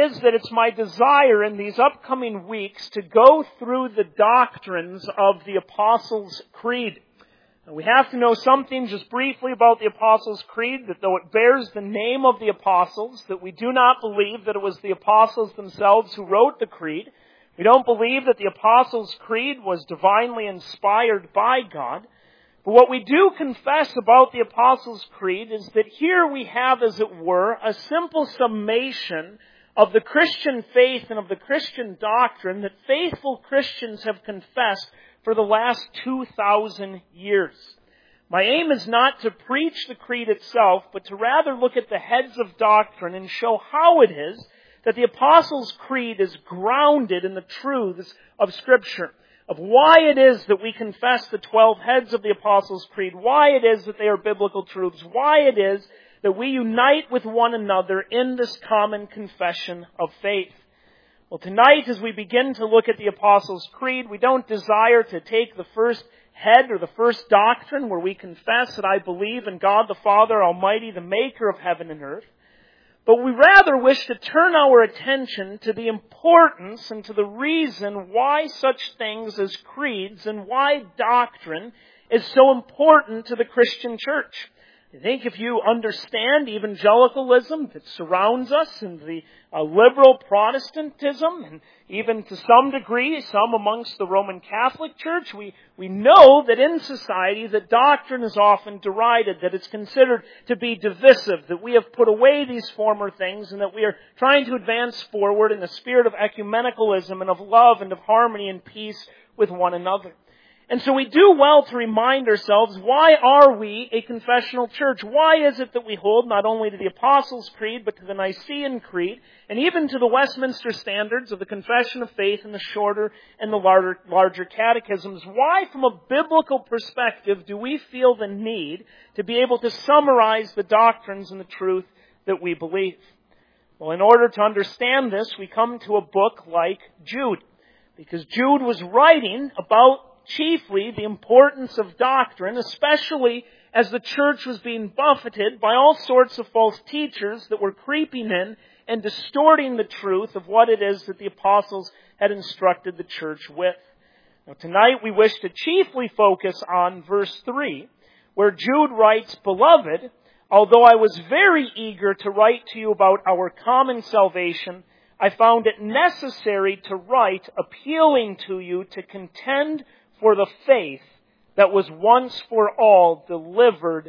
is that it's my desire in these upcoming weeks to go through the doctrines of the Apostles' Creed. We have to know something just briefly about the Apostles' Creed, that though it bears the name of the Apostles, that we do not believe that it was the Apostles themselves who wrote the Creed. We don't believe that the Apostles' Creed was divinely inspired by God. But what we do confess about the Apostles' Creed is that here we have, as it were, a simple summation of the Christian faith and of the Christian doctrine that faithful Christians have confessed for the last 2,000 years. My aim is not to preach the creed itself, but to rather look at the heads of doctrine and show how it is that the Apostles' Creed is grounded in the truths of Scripture, of why it is that we confess the 12 heads of the Apostles' Creed, why it is that they are biblical truths, why it is that we unite with one another in this common confession of faith. Well, tonight, as we begin to look at the Apostles' Creed, we don't desire to take the first head or the first doctrine where we confess that I believe in God the Father Almighty, the maker of heaven and earth, but we rather wish to turn our attention to the importance and to the reason why such things as creeds and why doctrine is so important to the Christian church. I think if you understand evangelicalism that surrounds us and the liberal Protestantism, and even to some degree, some amongst the Roman Catholic Church, we know that in society that doctrine is often derided, that it's considered to be divisive, that we have put away these former things, and that we are trying to advance forward in a spirit of ecumenicalism and of love and of harmony and peace with one another. And so we do well to remind ourselves, why are we a confessional church? Why is it that we hold not only to the Apostles' Creed, but to the Nicene Creed, and even to the Westminster Standards of the Confession of Faith and the shorter and the larger catechisms? Why, from a biblical perspective, do we feel the need to be able to summarize the doctrines and the truth that we believe? Well, in order to understand this, we come to a book like Jude, because Jude was writing about chiefly the importance of doctrine, especially as the church was being buffeted by all sorts of false teachers that were creeping in and distorting the truth of what it is that the apostles had instructed the church with. Now, tonight we wish to chiefly focus on verse 3, where Jude writes, "Beloved, although I was very eager to write to you about our common salvation, I found it necessary to write appealing to you to contend for the faith that was once for all delivered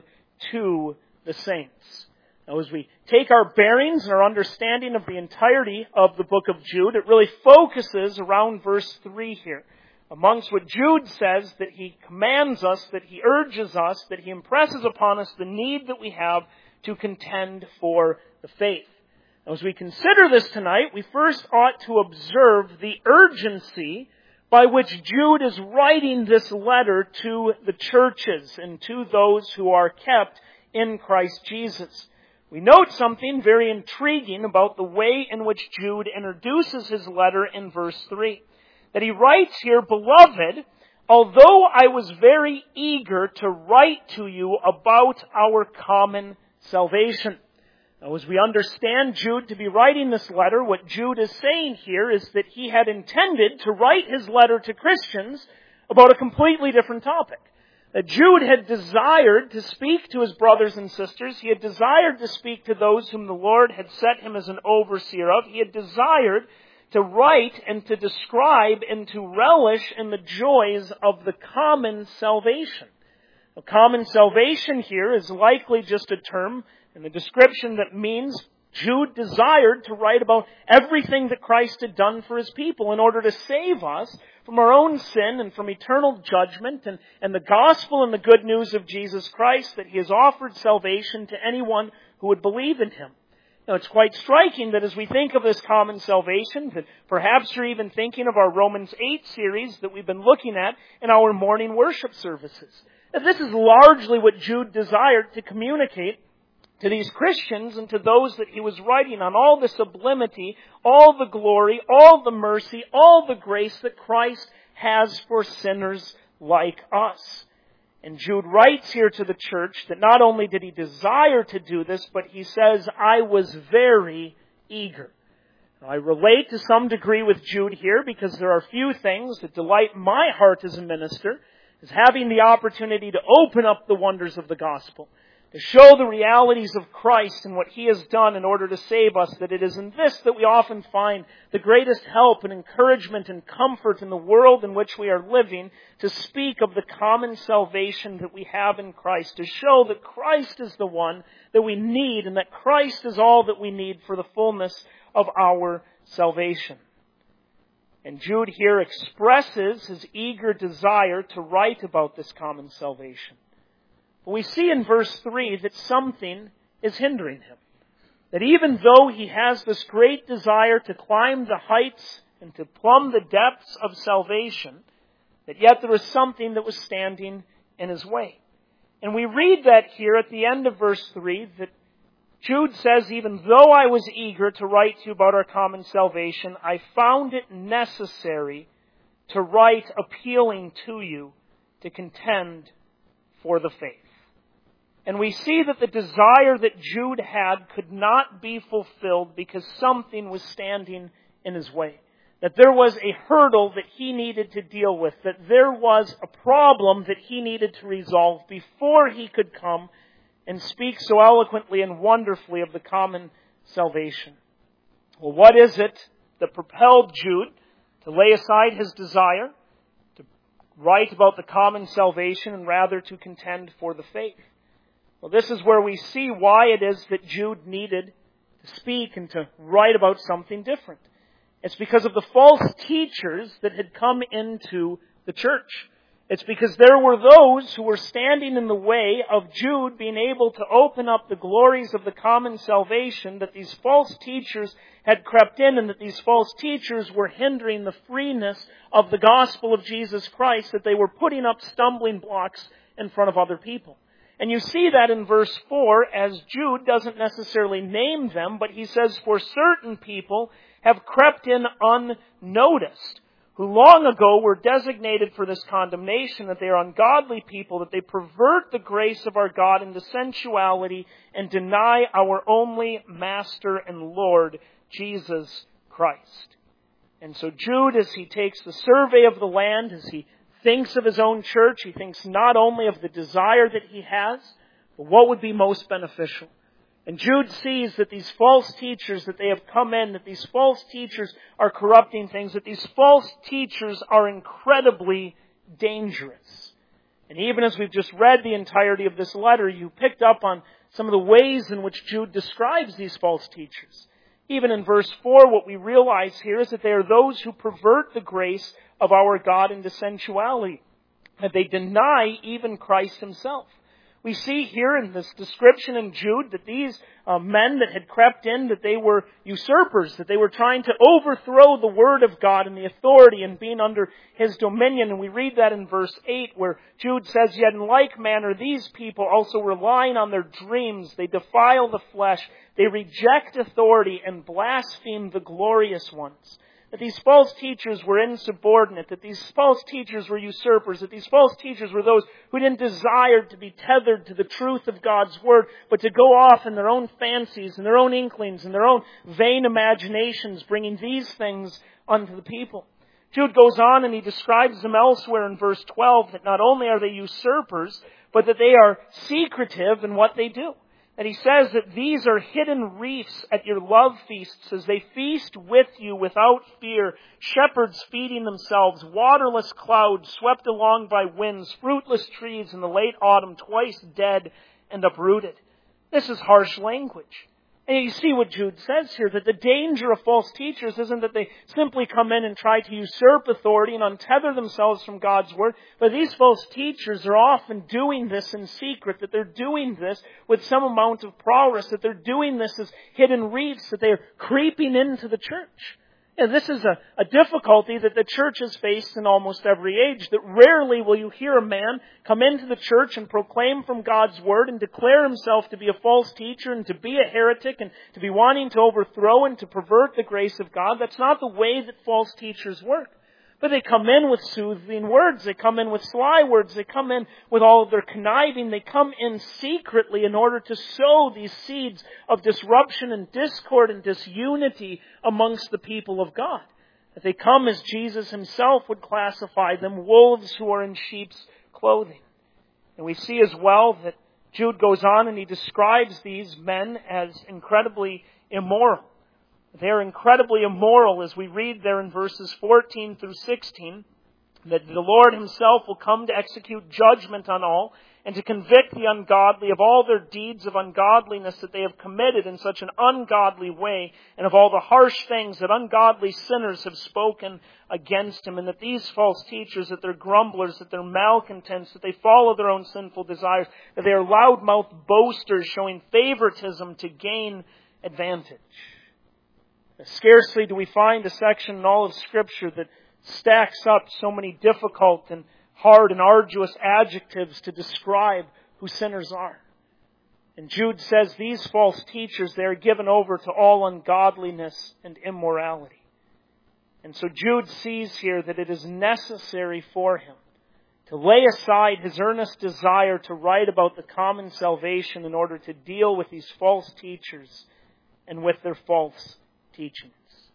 to the saints." Now, as we take our bearings and our understanding of the entirety of the book of Jude, it really focuses around verse 3 here. Amongst what Jude says, that he commands us, that he urges us, that he impresses upon us the need that we have to contend for the faith. Now, as we consider this tonight, we first ought to observe the urgency by which Jude is writing this letter to the churches and to those who are kept in Christ Jesus. We note something very intriguing about the way in which Jude introduces his letter in verse 3. That he writes here, "Beloved, although I was very eager to write to you about our common salvation." Now, as we understand Jude to be writing this letter, what Jude is saying here is that he had intended to write his letter to Christians about a completely different topic. That Jude had desired to speak to his brothers and sisters. He had desired to speak to those whom the Lord had set him as an overseer of. He had desired to write and to describe and to relish in the joys of the common salvation. The common salvation here is likely just a term in the description that means Jude desired to write about everything that Christ had done for his people in order to save us from our own sin and from eternal judgment, and the gospel and the good news of Jesus Christ, that he has offered salvation to anyone who would believe in him. Now, it's quite striking that as we think of this common salvation, that perhaps you're even thinking of our Romans 8 series that we've been looking at in our morning worship services. Now, this is largely what Jude desired to communicate to these Christians and to those that he was writing on, all the sublimity, all the glory, all the mercy, all the grace that Christ has for sinners like us. And Jude writes here to the church that not only did he desire to do this, but he says, "I was very eager." I relate to some degree with Jude here because there are few things that delight my heart as a minister as having the opportunity to open up the wonders of the gospel, to show the realities of Christ and what He has done in order to save us, that it is in this that we often find the greatest help and encouragement and comfort in the world in which we are living, to speak of the common salvation that we have in Christ, to show that Christ is the one that we need and that Christ is all that we need for the fullness of our salvation. And Jude here expresses his eager desire to write about this common salvation. But we see in verse 3 that something is hindering him. That even though he has this great desire to climb the heights and to plumb the depths of salvation, that yet there is something that was standing in his way. And we read that here at the end of verse 3, that Jude says, even though I was eager to write to you about our common salvation, I found it necessary to write appealing to you to contend for the faith. And we see that the desire that Jude had could not be fulfilled because something was standing in his way. That there was a hurdle that he needed to deal with. That there was a problem that he needed to resolve before he could come and speak so eloquently and wonderfully of the common salvation. Well, what is it that propelled Jude to lay aside his desire to write about the common salvation and rather to contend for the faith? Well, this is where we see why it is that Jude needed to speak and to write about something different. It's because of the false teachers that had come into the church. It's because there were those who were standing in the way of Jude being able to open up the glories of the common salvation, that these false teachers had crept in and that these false teachers were hindering the freeness of the gospel of Jesus Christ, that they were putting up stumbling blocks in front of other people. And you see that in verse 4, as Jude doesn't necessarily name them, but he says, for certain people have crept in unnoticed, who long ago were designated for this condemnation, that they are ungodly people, that they pervert the grace of our God into sensuality and deny our only Master and Lord, Jesus Christ. And so Jude, as he takes the survey of the land, as he thinks of his own church, he thinks not only of the desire that he has, but what would be most beneficial. And Jude sees that these false teachers, that they have come in, that these false teachers are corrupting things, that these false teachers are incredibly dangerous. And even as we've just read the entirety of this letter, you picked up on some of the ways in which Jude describes these false teachers. Even in verse 4, what we realize here is that they are those who pervert the grace of our God into sensuality, that they deny even Christ Himself. We see here in this description in Jude that these men that had crept in, that they were usurpers, that they were trying to overthrow the Word of God and the authority and being under His dominion. And we read that in verse 8 where Jude says, yet in like manner these people also relying on their dreams, they defile the flesh, they reject authority and blaspheme the glorious ones. That these false teachers were insubordinate, that these false teachers were usurpers, that these false teachers were those who didn't desire to be tethered to the truth of God's Word, but to go off in their own fancies and their own inklings and their own vain imaginations, bringing these things unto the people. Jude goes on and he describes them elsewhere in verse 12, that not only are they usurpers, but that they are secretive in what they do. And he says that these are hidden reefs at your love feasts as they feast with you without fear, shepherds feeding themselves, waterless clouds swept along by winds, fruitless trees in the late autumn, twice dead and uprooted. This is harsh language. And you see what Jude says here, that the danger of false teachers isn't that they simply come in and try to usurp authority and untether themselves from God's Word, but these false teachers are often doing this in secret, that they're doing this with some amount of prowess, that they're doing this as hidden reefs, that they're creeping into the church. And this is a difficulty that the church has faced in almost every age, that rarely will you hear a man come into the church and proclaim from God's Word and declare himself to be a false teacher and to be a heretic and to be wanting to overthrow and to pervert the grace of God. That's not the way that false teachers work. But they come in with soothing words. They come in with sly words. They come in with all of their conniving. They come in secretly in order to sow these seeds of disruption and discord and disunity amongst the people of God. That they come, as Jesus himself would classify them, wolves who are in sheep's clothing. And we see as well that Jude goes on and he describes these men as incredibly immoral. They're incredibly immoral, as we read there in verses 14 through 16, that the Lord himself will come to execute judgment on all and to convict the ungodly of all their deeds of ungodliness that they have committed in such an ungodly way, and of all the harsh things that ungodly sinners have spoken against him, and that these false teachers, that they're grumblers, that they're malcontents, that they follow their own sinful desires, that they are loudmouthed boasters showing favoritism to gain advantage. Scarcely do we find a section in all of Scripture that stacks up so many difficult and hard and arduous adjectives to describe who sinners are. And Jude says these false teachers, they are given over to all ungodliness and immorality. And so Jude sees here that it is necessary for him to lay aside his earnest desire to write about the common salvation in order to deal with these false teachers and with their false teachings.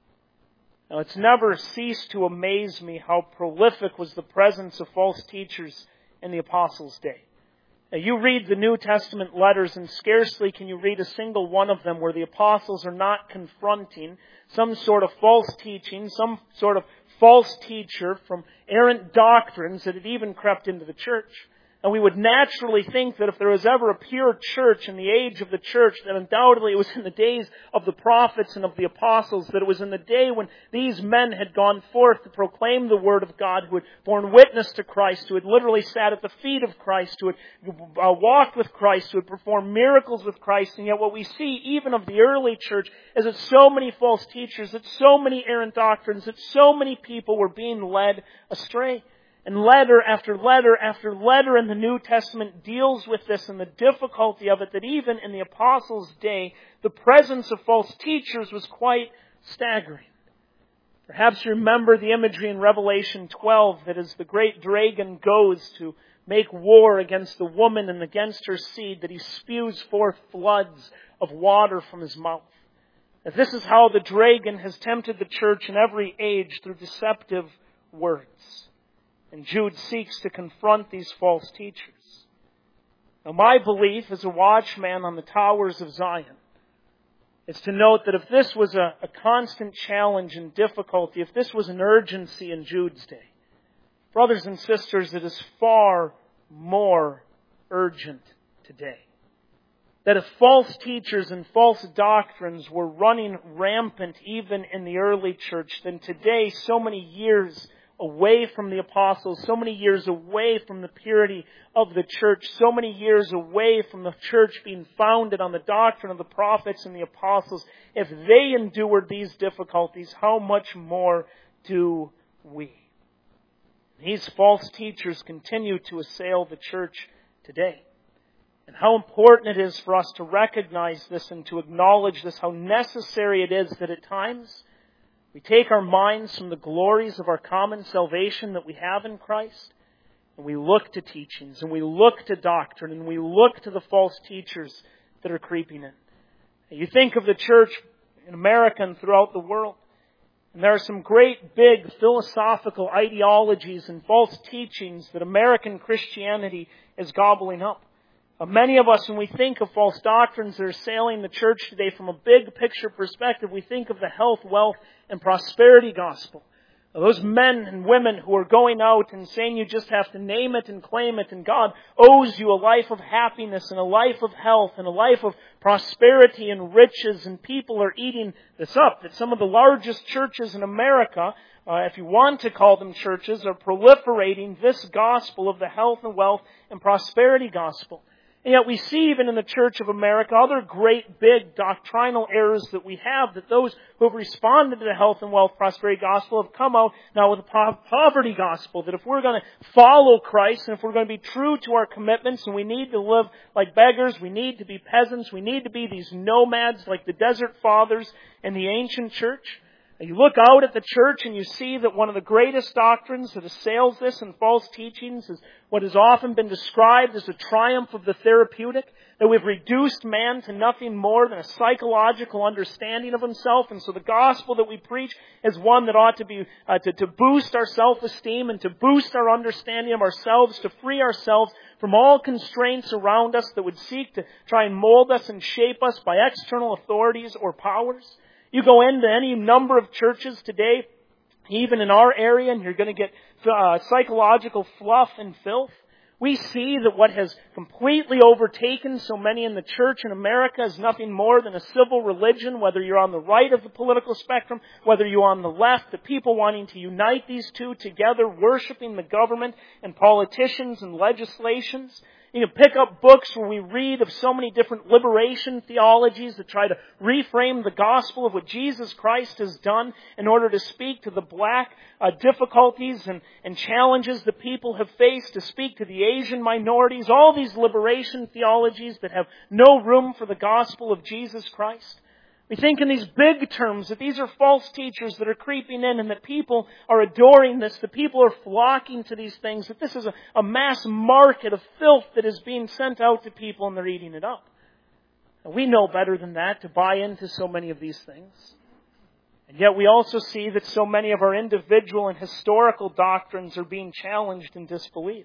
Now, it's never ceased to amaze me how prolific was the presence of false teachers in the apostles' day. Now, you read the New Testament letters and scarcely can you read a single one of them where the apostles are not confronting some sort of false teaching, some sort of false teacher from errant doctrines that had even crept into the church. And we would naturally think that if there was ever a pure church in the age of the church, that undoubtedly it was in the days of the prophets and of the apostles, that it was in the day when these men had gone forth to proclaim the Word of God, who had borne witness to Christ, who had literally sat at the feet of Christ, who had walked with Christ, who had performed miracles with Christ. And yet what we see even of the early church is that so many false teachers, that so many errant doctrines, that so many people were being led astray. And letter after letter after letter in the New Testament deals with this and the difficulty of it, that even in the apostles' day, the presence of false teachers was quite staggering. Perhaps you remember the imagery in Revelation 12 that as the great dragon goes to make war against the woman and against her seed, that he spews forth floods of water from his mouth. That this is how the dragon has tempted the church in every age through deceptive words. And Jude seeks to confront these false teachers. Now, my belief as a watchman on the towers of Zion is to note that if this was a constant challenge and difficulty, if this was an urgency in Jude's day, brothers and sisters, it is far more urgent today. That if false teachers and false doctrines were running rampant even in the early church, then today, so many years away from the apostles, so many years away from the purity of the church, so many years away from the church being founded on the doctrine of the prophets and the apostles, if they endured these difficulties, how much more do we? These false teachers continue to assail the church today. And how important it is for us to recognize this and to acknowledge this, how necessary it is that at times we take our minds from the glories of our common salvation that we have in Christ, and we look to teachings, and we look to doctrine, and we look to the false teachers that are creeping in. And you think of the church in America and throughout the world, and there are some great big philosophical ideologies and false teachings that American Christianity is gobbling up. Many of us, when we think of false doctrines that are assailing the church today from a big picture perspective, we think of the health, wealth, and prosperity gospel. Those men and women who are going out and saying you just have to name it and claim it, and God owes you a life of happiness and a life of health and a life of prosperity and riches, and people are eating this up. That some of the largest churches in America, if you want to call them churches, are proliferating this gospel of the health and wealth and prosperity gospel. And yet we see even in the Church of America other great big doctrinal errors that we have, that those who have responded to the health and wealth prosperity gospel have come out now with a poverty gospel, that if we're going to follow Christ and if we're going to be true to our commitments and we need to live like beggars, we need to be peasants, we need to be these nomads like the desert fathers in the ancient church, You look out at the church and you see that one of the greatest doctrines that assails this and false teachings is what has often been described as a triumph of the therapeutic, that we've reduced man to nothing more than a psychological understanding of himself. And so the gospel that we preach is one that ought to be to boost our self-esteem and to boost our understanding of ourselves, to free ourselves from all constraints around us that would seek to try and mold us and shape us by external authorities or powers. You go into any number of churches today, even in our area, and you're going to get psychological fluff and filth. We see that what has completely overtaken so many in the church in America is nothing more than a civil religion, whether you're on the right of the political spectrum, whether you're on the left, the people wanting to unite these two together, worshiping the government and politicians and legislations. You can pick up books where we read of so many different liberation theologies that try to reframe the gospel of what Jesus Christ has done in order to speak to the black difficulties and challenges that people have faced, to speak to the Asian minorities, all these liberation theologies that have no room for the gospel of Jesus Christ. We think in these big terms that these are false teachers that are creeping in and that people are adoring this, that people are flocking to these things, that this is a mass market of filth that is being sent out to people and they're eating it up. And we know better than that to buy into so many of these things. And yet we also see that so many of our individual and historical doctrines are being challenged and disbelieved.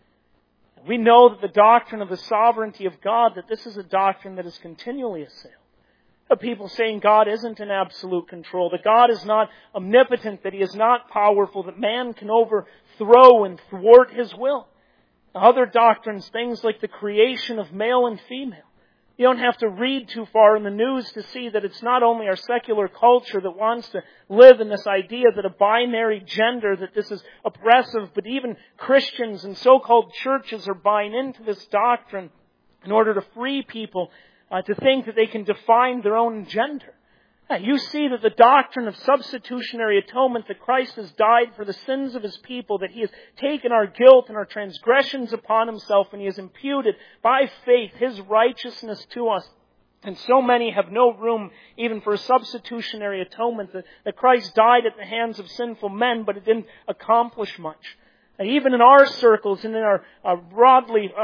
And we know that the doctrine of the sovereignty of God, that this is a doctrine that is continually assailed. People saying God isn't in absolute control, that God is not omnipotent, that He is not powerful, that man can overthrow and thwart His will. Other doctrines, things like the creation of male and female. You don't have to read too far in the news to see that it's not only our secular culture that wants to live in this idea that a binary gender, that this is oppressive, but even Christians and so-called churches are buying into this doctrine in order to free people to think that they can define their own gender. You see that the doctrine of substitutionary atonement, that Christ has died for the sins of His people, that He has taken our guilt and our transgressions upon Himself, and He has imputed by faith His righteousness to us. And so many have no room even for a substitutionary atonement, that Christ died at the hands of sinful men, but it didn't accomplish much. And even in our circles and in our broadly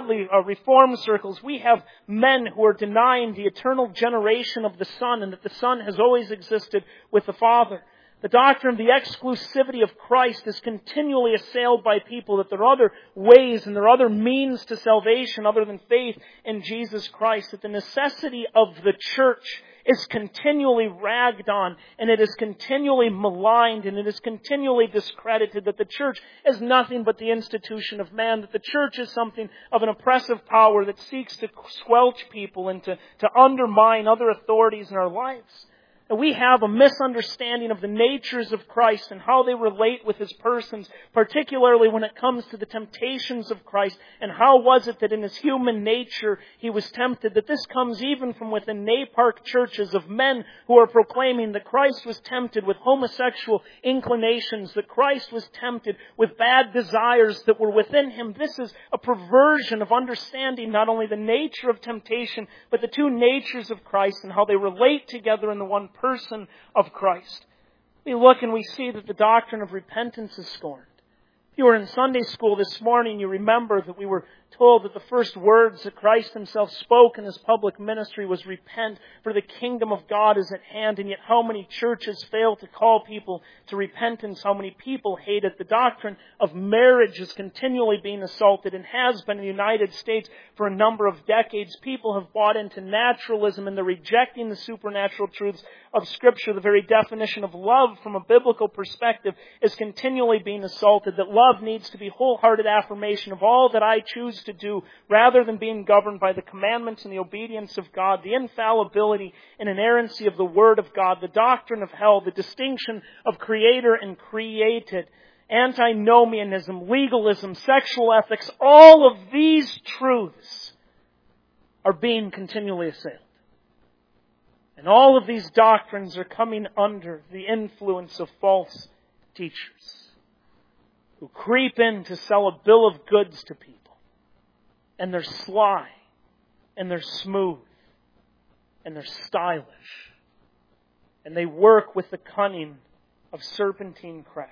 Reformed circles, we have men who are denying the eternal generation of the Son and that the Son has always existed with the Father. The doctrine of the exclusivity of Christ is continually assailed by people, that there are other ways and there are other means to salvation other than faith in Jesus Christ, that the necessity of the church is continually ragged on, and it is continually maligned, and it is continually discredited, that the church is nothing but the institution of man, that the church is something of an oppressive power that seeks to squelch people and to undermine other authorities in our lives. And we have a misunderstanding of the natures of Christ and how they relate with His persons, particularly when it comes to the temptations of Christ. And how was it that in His human nature He was tempted? That this comes even from within NAPARC churches of men who are proclaiming that Christ was tempted with homosexual inclinations, that Christ was tempted with bad desires that were within Him. This is a perversion of understanding not only the nature of temptation, but the two natures of Christ and how they relate together in the one person of Christ. We look and we see that the doctrine of repentance is scorned. If you were in Sunday school this morning, you remember that we were told that the first words that Christ Himself spoke in His public ministry was repent, for the kingdom of God is at hand. And yet how many churches fail to call people to repentance, how many people hate it. The doctrine of marriage is continually being assaulted and has been in the United States for a number of decades. People have bought into naturalism and they're rejecting the supernatural truths of Scripture. The very definition of love from a biblical perspective is continually being assaulted, that love needs to be wholehearted affirmation of all that I choose to do, rather than being governed by the commandments and the obedience of God, the infallibility and inerrancy of the Word of God, the doctrine of hell, the distinction of creator and created, antinomianism, legalism, sexual ethics, all of these truths are being continually assailed. And all of these doctrines are coming under the influence of false teachers who creep in to sell a bill of goods to people. And they're sly, and they're smooth, and they're stylish, and they work with the cunning of serpentine craft.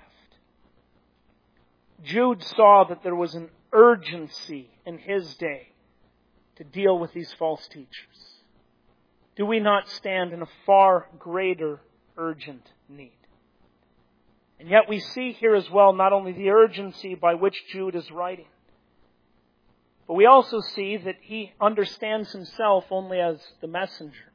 Jude saw that there was an urgency in his day to deal with these false teachers. Do we not stand in a far greater urgent need? And yet we see here as well not only the urgency by which Jude is writing, but we also see that he understands himself only as the messenger.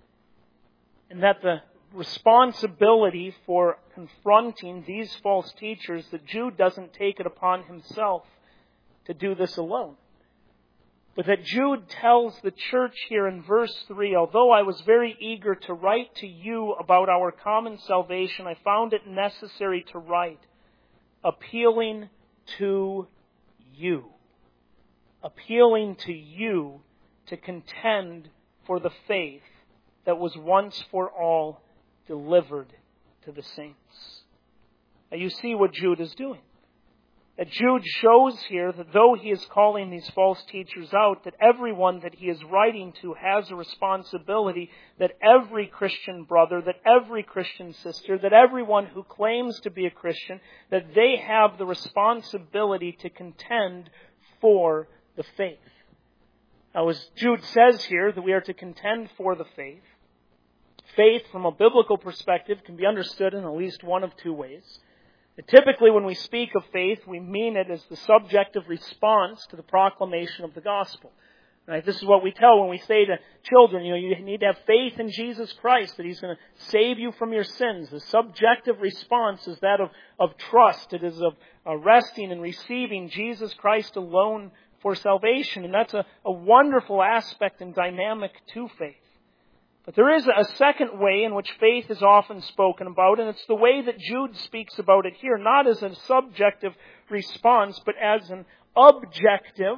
And that the responsibility for confronting these false teachers, that Jude doesn't take it upon himself to do this alone. But that Jude tells the church here in verse 3, although I was very eager to write to you about our common salvation, I found it necessary to write, appealing to you. Appealing to you to contend for the faith that was once for all delivered to the saints. Now you see what Jude is doing. That Jude shows here that though he is calling these false teachers out, that everyone that he is writing to has a responsibility, that every Christian brother, that every Christian sister, that everyone who claims to be a Christian, that they have the responsibility to contend for the faith. Now, as Jude says here, that we are to contend for the faith. Faith, from a biblical perspective, can be understood in at least one of two ways. Typically, when we speak of faith, we mean it as the subjective response to the proclamation of the gospel. Right? This is what we tell when we say to children, you need to have faith in Jesus Christ, that He's going to save you from your sins. The subjective response is that of trust. It is of resting and receiving Jesus Christ alone for salvation. And that's a wonderful aspect and dynamic to faith. But there is a second way in which faith is often spoken about, and it's the way that Jude speaks about it here, not as a subjective response, but as an objective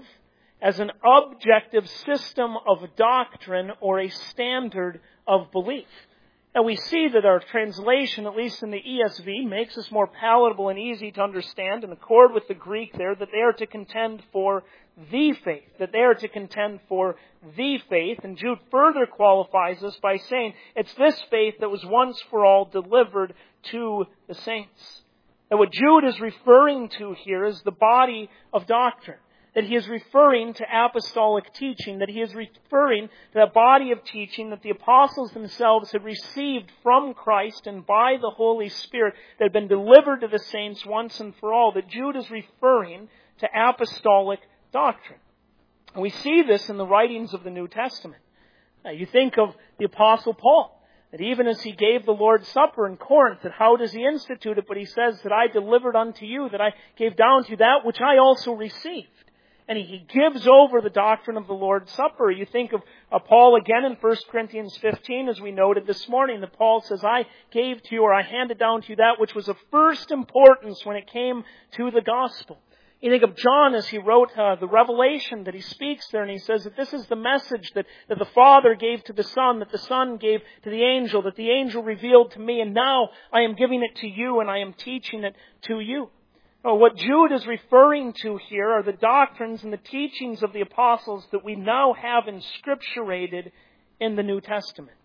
system of doctrine or a standard of belief. And we see that our translation, at least in the ESV, makes this more palatable and easy to understand in accord with the Greek there, that they are to contend for the faith, that they are to contend for the faith. And Jude further qualifies this by saying it's this faith that was once for all delivered to the saints. And what Jude is referring to here is the body of doctrine. That he is referring to apostolic teaching, that he is referring to that body of teaching that the apostles themselves had received from Christ and by the Holy Spirit that had been delivered to the saints once and for all. That Jude is referring to apostolic doctrine. And we see this in the writings of the New Testament. Now, you think of the Apostle Paul, that even as he gave the Lord's Supper in Corinth, that how does he institute it? But he says that I delivered unto you, that I gave down to you that which I also received. And he gives over the doctrine of the Lord's Supper. You think of Paul again in 1 Corinthians 15, as we noted this morning, that Paul says, I gave to you, or I handed down to you that which was of first importance when it came to the gospel. You think of John as he wrote the Revelation, that he speaks there, and he says that this is the message that the Father gave to the Son, that the Son gave to the angel, that the angel revealed to me, and now I am giving it to you, and I am teaching it to you. What Jude is referring to here are the doctrines and the teachings of the apostles that we now have inscripturated in the New Testament.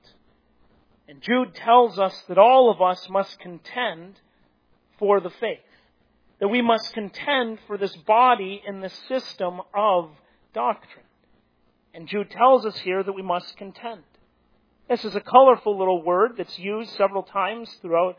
And Jude tells us that all of us must contend for the faith. That we must contend for this body in the system of doctrine. And Jude tells us here that we must contend. This is a colorful little word that's used several times throughout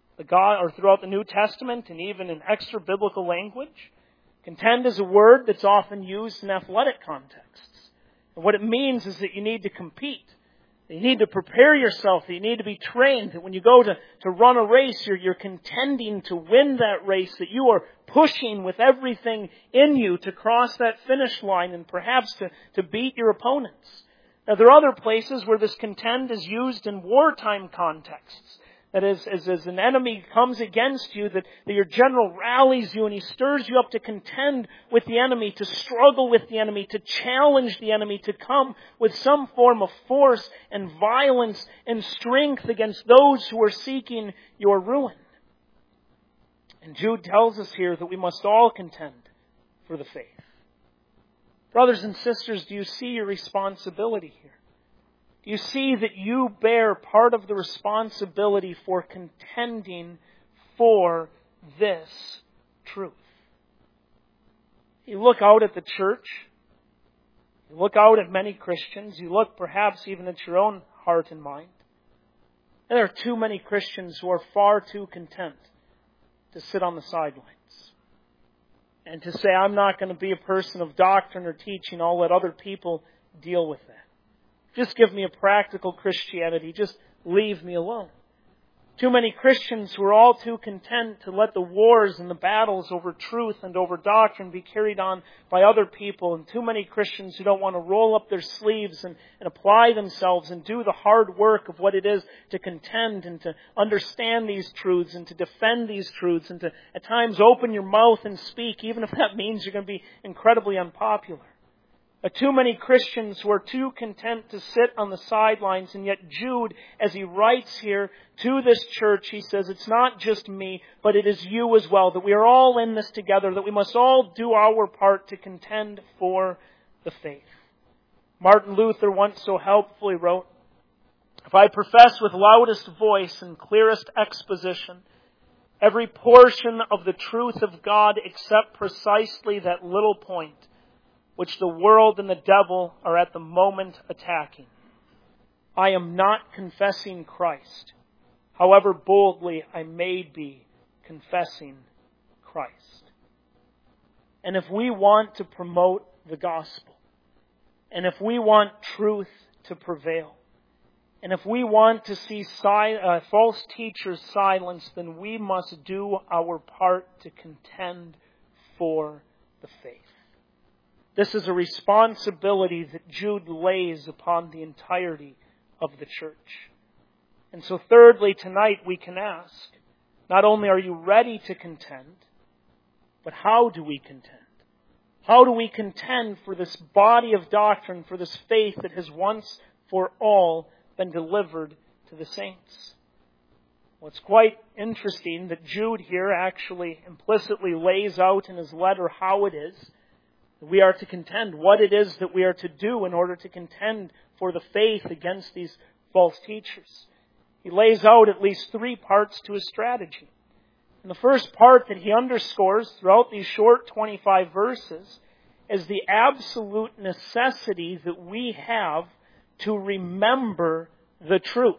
the New Testament and even in extra biblical language. Contend is a word that's often used in athletic contexts. And what it means is that you need to compete. That you need to prepare yourself. That you need to be trained. That when you go to run a race, you're contending to win that race. That you are pushing with everything in you to cross that finish line and perhaps to beat your opponents. Now, there are other places where this contend is used in wartime contexts. That as an enemy comes against you, that your general rallies you and he stirs you up to contend with the enemy, to struggle with the enemy, to challenge the enemy, to come with some form of force and violence and strength against those who are seeking your ruin. And Jude tells us here that we must all contend for the faith. Brothers and sisters, do you see your responsibility here? Do you see that you bear part of the responsibility for contending for this truth? You look out at the church, you look out at many Christians, you look perhaps even at your own heart and mind, and there are too many Christians who are far too content to sit on the sidelines and to say, I'm not going to be a person of doctrine or teaching, I'll let other people deal with that. Just give me a practical Christianity, just leave me alone. Too many Christians who are all too content to let the wars and the battles over truth and over doctrine be carried on by other people. And too many Christians who don't want to roll up their sleeves and apply themselves and do the hard work of what it is to contend and to understand these truths and to defend these truths and to at times open your mouth and speak, even if that means you're going to be incredibly unpopular. Too many Christians who are too content to sit on the sidelines, and yet Jude, as he writes here to this church, he says, it's not just me, but it is you as well, that we are all in this together, that we must all do our part to contend for the faith. Martin Luther once so helpfully wrote, if I profess with loudest voice and clearest exposition every portion of the truth of God except precisely that little point, which the world and the devil are at the moment attacking, I am not confessing Christ, however boldly I may be confessing Christ. And if we want to promote the gospel, and if we want truth to prevail, and if we want to see false teachers silenced, then we must do our part to contend for the faith. This is a responsibility that Jude lays upon the entirety of the church. And so thirdly, tonight we can ask, not only are you ready to contend, but how do we contend? How do we contend for this body of doctrine, for this faith that has once for all been delivered to the saints? Well, it's quite interesting that Jude here actually implicitly lays out in his letter how it is we are to contend, what it is that we are to do in order to contend for the faith against these false teachers. He lays out at least 3 parts to his strategy. And the first part that he underscores throughout these short 25 verses is the absolute necessity that we have to remember the truth.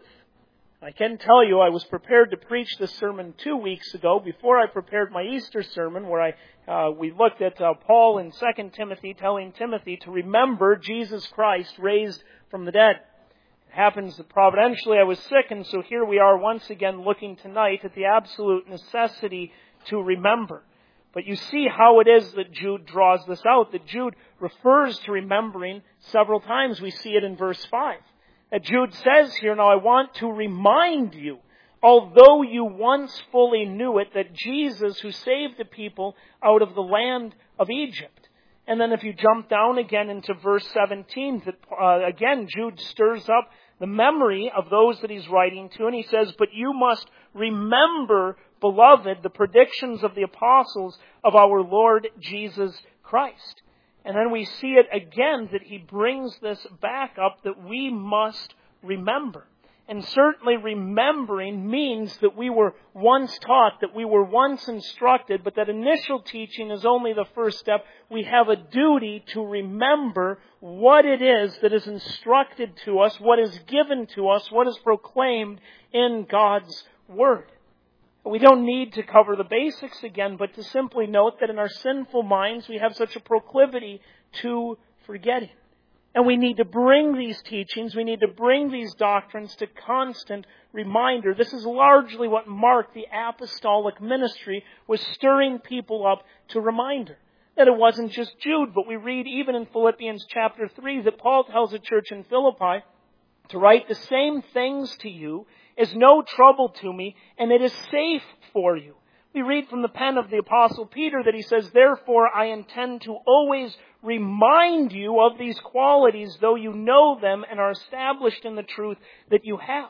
I can tell you I was prepared to preach this sermon 2 weeks ago before I prepared my Easter sermon where we looked at Paul in 2 Timothy telling Timothy to remember Jesus Christ raised from the dead. It happens that providentially I was sick, and so here we are once again looking tonight at the absolute necessity to remember. But you see how it is that Jude draws this out, that Jude refers to remembering several times. We see it in verse 5. That Jude says here, now I want to remind you, although you once fully knew it, that Jesus who saved the people out of the land of Egypt. And then if you jump down again into verse 17, that again Jude stirs up the memory of those that he's writing to, and he says, but you must remember, beloved, the predictions of the apostles of our Lord Jesus Christ. And then we see it again that he brings this back up that we must remember. And certainly remembering means that we were once taught, that we were once instructed, but that initial teaching is only the first step. We have a duty to remember what it is that is instructed to us, what is given to us, what is proclaimed in God's Word. We don't need to cover the basics again, but to simply note that in our sinful minds we have such a proclivity to forgetting. And we need to bring these teachings, we need to bring these doctrines to constant reminder. This is largely what marked the apostolic ministry, was stirring people up to reminder. That it wasn't just Jude, but we read even in Philippians chapter 3 that Paul tells the church in Philippi to write the same things to you is no trouble to me, and it is safe for you. We read from the pen of the Apostle Peter that he says, therefore I intend to always remind you of these qualities, though you know them and are established in the truth that you have.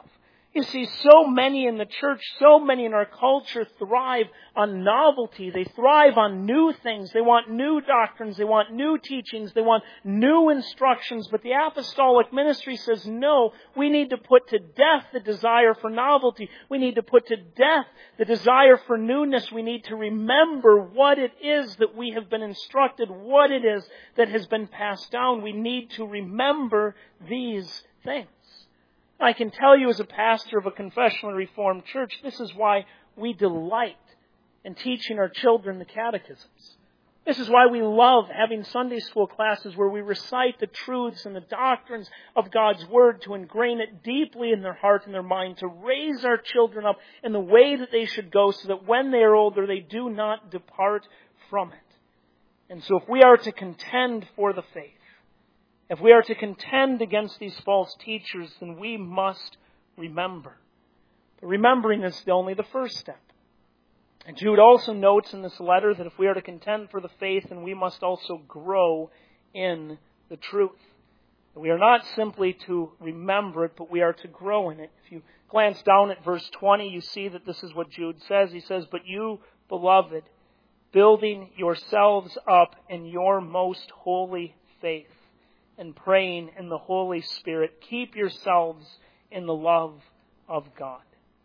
You see, so many in the church, so many in our culture thrive on novelty. They thrive on new things. They want new doctrines. They want new teachings. They want new instructions. But the apostolic ministry says, no, we need to put to death the desire for novelty. We need to put to death the desire for newness. We need to remember what it is that we have been instructed, what it is that has been passed down. We need to remember these things. I can tell you as a pastor of a confessionally reformed church, this is why we delight in teaching our children the catechisms. This is why we love having Sunday school classes where we recite the truths and the doctrines of God's Word to ingrain it deeply in their heart and their mind, to raise our children up in the way that they should go so that when they are older they do not depart from it. And so if we are to contend for the faith, if we are to contend against these false teachers, then we must remember. But remembering is only the first step. And Jude also notes in this letter that if we are to contend for the faith, then we must also grow in the truth. We are not simply to remember it, but we are to grow in it. If you glance down at verse 20, you see that this is what Jude says. He says, "But you, beloved, building yourselves up in your most holy faith, and praying in the Holy Spirit, keep yourselves in the love of God."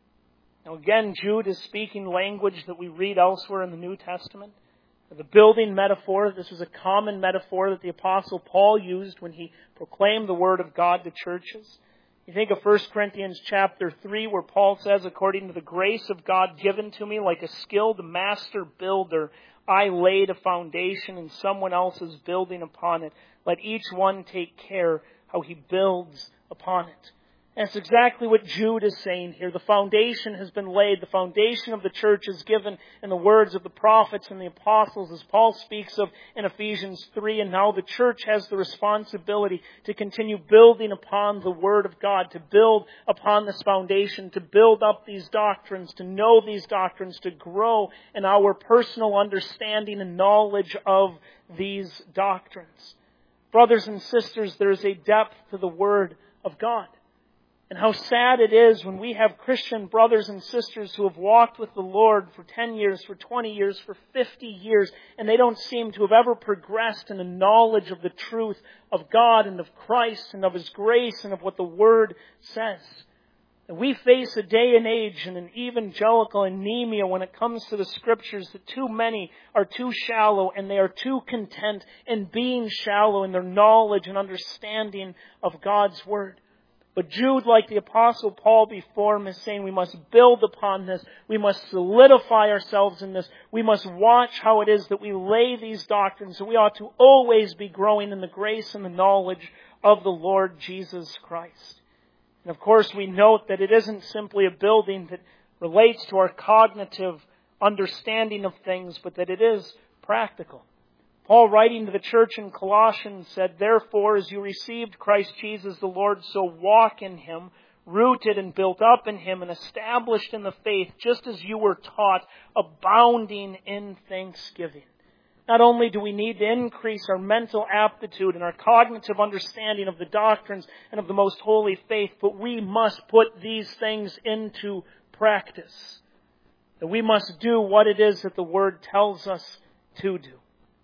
Now again, Jude is speaking language that we read elsewhere in the New Testament. The building metaphor, this was a common metaphor that the Apostle Paul used when he proclaimed the Word of God to churches. You think of 1 Corinthians chapter 3, where Paul says, "According to the grace of God given to me, like a skilled master builder, I laid a foundation and someone else is building upon it. Let each one take care how he builds upon it." And that's exactly what Jude is saying here. The foundation has been laid. The foundation of the church is given in the words of the prophets and the apostles, as Paul speaks of in Ephesians 3. And now the church has the responsibility to continue building upon the Word of God, to build upon this foundation, to build up these doctrines, to know these doctrines, to grow in our personal understanding and knowledge of these doctrines. Brothers and sisters, there is a depth to the Word of God. And how sad it is when we have Christian brothers and sisters who have walked with the Lord for 10 years, for 20 years, for 50 years, and they don't seem to have ever progressed in the knowledge of the truth of God and of Christ and of His grace and of what the Word says. And we face a day and age and an evangelical anemia when it comes to the Scriptures that too many are too shallow and they are too content in being shallow in their knowledge and understanding of God's Word. But Jude, like the Apostle Paul before him, is saying we must build upon this. We must solidify ourselves in this. We must watch how it is that we lay these doctrines. And we ought to always be growing in the grace and the knowledge of the Lord Jesus Christ. And of course, we note that it isn't simply a building that relates to our cognitive understanding of things, but that it is practical. Paul, writing to the church in Colossians, said, "Therefore, as you received Christ Jesus the Lord, so walk in Him, rooted and built up in Him, and established in the faith, just as you were taught, abounding in thanksgiving." Not only do we need to increase our mental aptitude and our cognitive understanding of the doctrines and of the most holy faith, but we must put these things into practice. That we must do what it is that the Word tells us to do.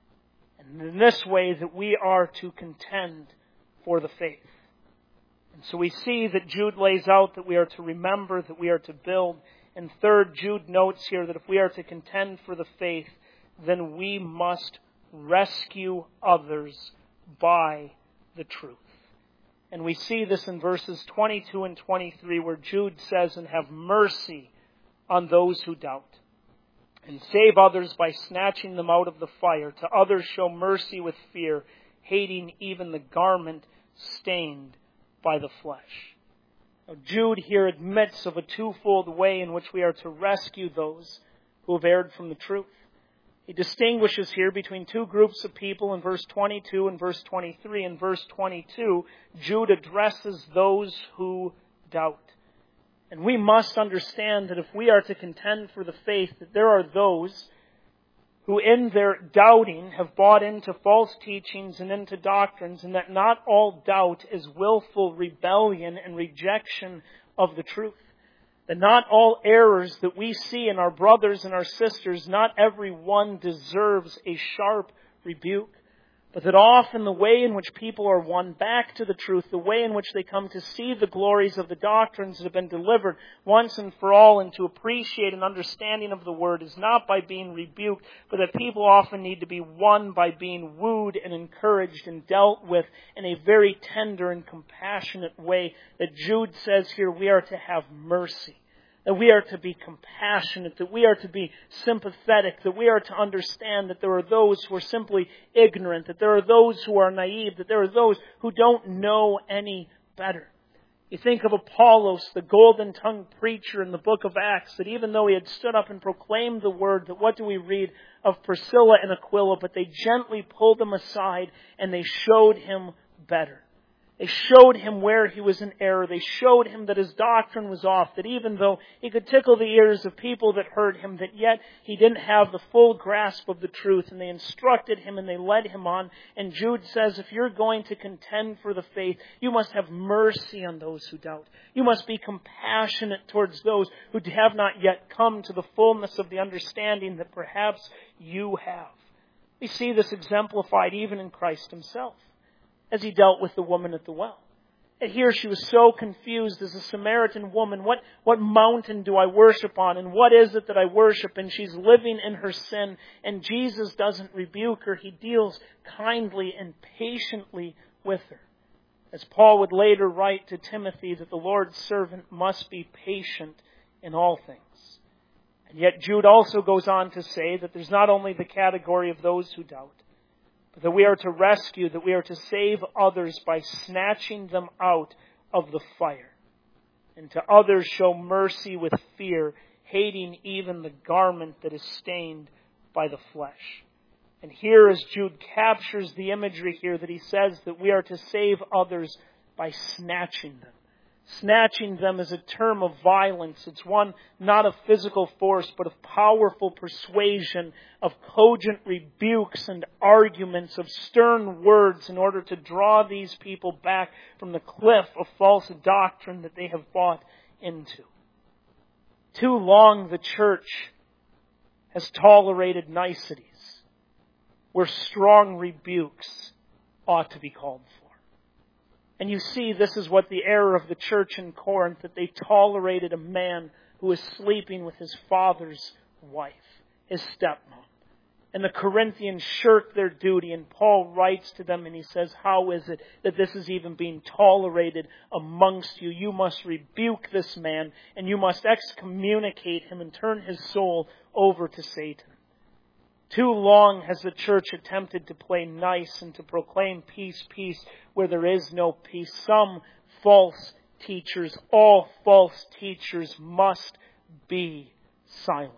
And in this way that we are to contend for the faith. And so we see that Jude lays out that we are to remember, that we are to build. And third, Jude notes here that if we are to contend for the faith, then we must rescue others by the truth. And we see this in verses 22 and 23 where Jude says, "And have mercy on those who doubt. And save others by snatching them out of the fire. To others show mercy with fear, hating even the garment stained by the flesh." Now, Jude here admits of a twofold way in which we are to rescue those who have erred from the truth. He distinguishes here between two groups of people in verse 22 and verse 23. In verse 22, Jude addresses those who doubt. And we must understand that if we are to contend for the faith, that there are those who in their doubting have bought into false teachings and into doctrines, and that not all doubt is willful rebellion and rejection of the truth. That not all errors that we see in our brothers and our sisters, not every one deserves a sharp rebuke. But that often the way in which people are won back to the truth, the way in which they come to see the glories of the doctrines that have been delivered once and for all and to appreciate an understanding of the Word is not by being rebuked, but that people often need to be won by being wooed and encouraged and dealt with in a very tender and compassionate way. That Jude says here we are to have mercy. That we are to be compassionate, that we are to be sympathetic, that we are to understand that there are those who are simply ignorant, that there are those who are naive, that there are those who don't know any better. You think of Apollos, the golden-tongued preacher in the book of Acts, that even though he had stood up and proclaimed the word, that what do we read of Priscilla and Aquila? But they gently pulled him aside and they showed him better. They showed him where he was in error. They showed him that his doctrine was off, that even though he could tickle the ears of people that heard him, that yet he didn't have the full grasp of the truth. And they instructed him and they led him on. And Jude says, if you're going to contend for the faith, you must have mercy on those who doubt. You must be compassionate towards those who have not yet come to the fullness of the understanding that perhaps you have. We see this exemplified even in Christ himself, as he dealt with the woman at the well. And here she was so confused as a Samaritan woman. What mountain do I worship on? And what is it that I worship? And she's living in her sin. And Jesus doesn't rebuke her. He deals kindly and patiently with her. As Paul would later write to Timothy, that the Lord's servant must be patient in all things. And yet Jude also goes on to say that there's not only the category of those who doubt, that we are to rescue, that we are to save others by snatching them out of the fire. And to others show mercy with fear, hating even the garment that is stained by the flesh. And here as Jude captures the imagery here, that he says that we are to save others by snatching them. Snatching them is a term of violence. It's one not of physical force, but of powerful persuasion, of cogent rebukes and arguments, of stern words in order to draw these people back from the cliff of false doctrine that they have bought into. Too long the church has tolerated niceties where strong rebukes ought to be called for. And you see, this is what the error of the church in Corinth, that they tolerated a man who was sleeping with his father's wife, his stepmom. And the Corinthians shirked their duty, and Paul writes to them and he says, how is it that this is even being tolerated amongst you? You must rebuke this man, and you must excommunicate him and turn his soul over to Satan. Too long has the church attempted to play nice and to proclaim peace, peace, where there is no peace. Some false teachers, all false teachers, must be silenced.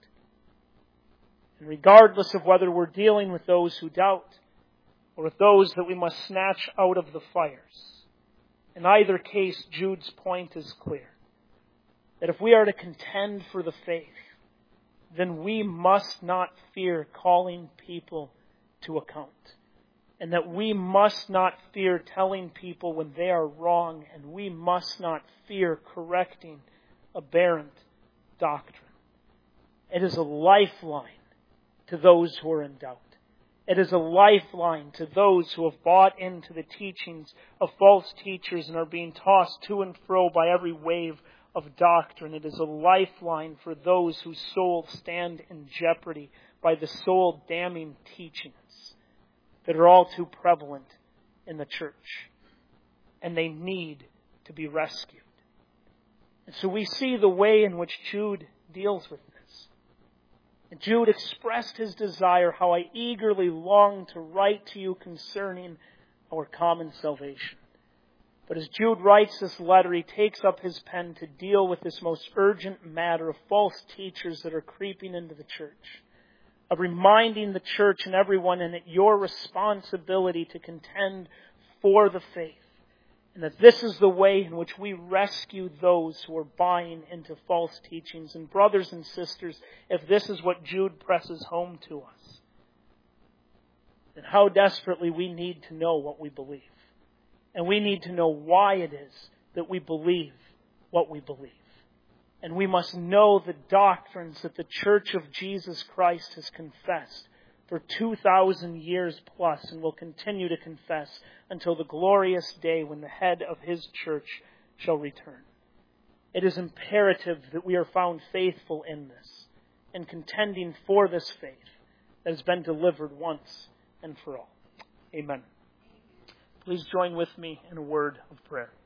And regardless of whether we're dealing with those who doubt or with those that we must snatch out of the fires, in either case, Jude's point is clear. That if we are to contend for the faith, then we must not fear calling people to account. And that we must not fear telling people when they are wrong, and we must not fear correcting aberrant doctrine. It is a lifeline to those who are in doubt. It is a lifeline to those who have bought into the teachings of false teachers and are being tossed to and fro by every wave of doctrine. It is a lifeline for those whose souls stand in jeopardy by the soul-damning teachings that are all too prevalent in the church. And they need to be rescued. And so we see the way in which Jude deals with this. And Jude expressed his desire, how I eagerly long to write to you concerning our common salvation. But as Jude writes this letter, he takes up his pen to deal with this most urgent matter of false teachers that are creeping into the church, of reminding the church and everyone in it your responsibility to contend for the faith, and that this is the way in which we rescue those who are buying into false teachings. And brothers and sisters, if this is what Jude presses home to us, then how desperately we need to know what we believe. And we need to know why it is that we believe what we believe. And we must know the doctrines that the Church of Jesus Christ has confessed for 2,000 years plus and will continue to confess until the glorious day when the head of His church shall return. It is imperative that we are found faithful in this and contending for this faith that has been delivered once and for all. Amen. Please join with me in a word of prayer.